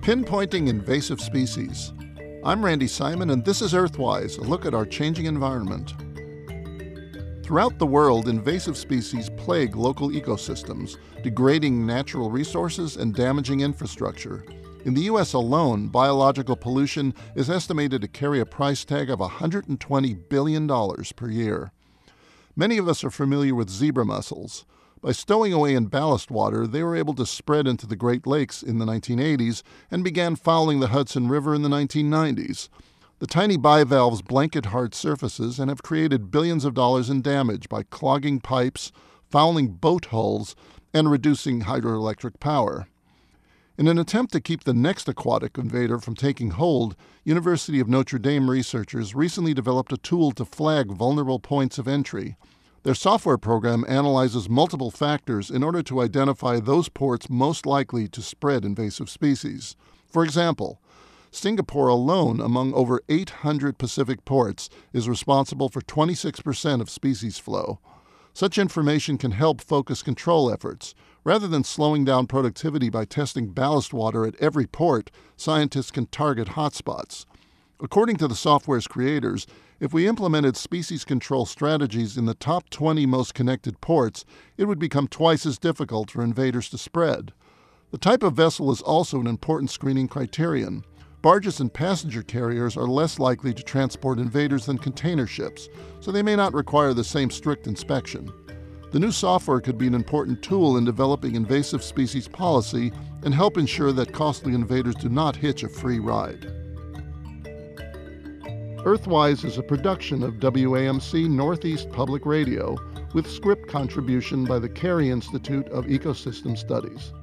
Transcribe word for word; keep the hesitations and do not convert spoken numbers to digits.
Pinpointing invasive species. I'm Randy Simon, and this is Earthwise, a look at our changing environment. Throughout the world, invasive species plague local ecosystems, degrading natural resources and damaging infrastructure. In the U S alone, biological pollution is estimated to carry a price tag of one hundred twenty billion dollars per year. Many of us are familiar with zebra mussels. By stowing away in ballast water, they were able to spread into the Great Lakes in the nineteen eighties and began fouling the Hudson River in the nineteen nineties. The tiny bivalves blanket hard surfaces and have created billions of dollars in damage by clogging pipes, fouling boat hulls, and reducing hydroelectric power. In an attempt to keep the next aquatic invader from taking hold, University of Notre Dame researchers recently developed a tool to flag vulnerable points of entry. Their software program analyzes multiple factors in order to identify those ports most likely to spread invasive species. For example, Singapore alone, among over eight hundred Pacific ports, is responsible for twenty-six percent of species flow. Such information can help focus control efforts. Rather than slowing down productivity by testing ballast water at every port, scientists can target hotspots. According to the software's creators, if we implemented species control strategies in the top twenty most connected ports, it would become twice as difficult for invaders to spread. The type of vessel is also an important screening criterion. Barges and passenger carriers are less likely to transport invaders than container ships, so they may not require the same strict inspection. The new software could be an important tool in developing invasive species policy and help ensure that costly invaders do not hitch a free ride. Earthwise is a production of W A M C Northeast Public Radio with script contribution by the Cary Institute of Ecosystem Studies.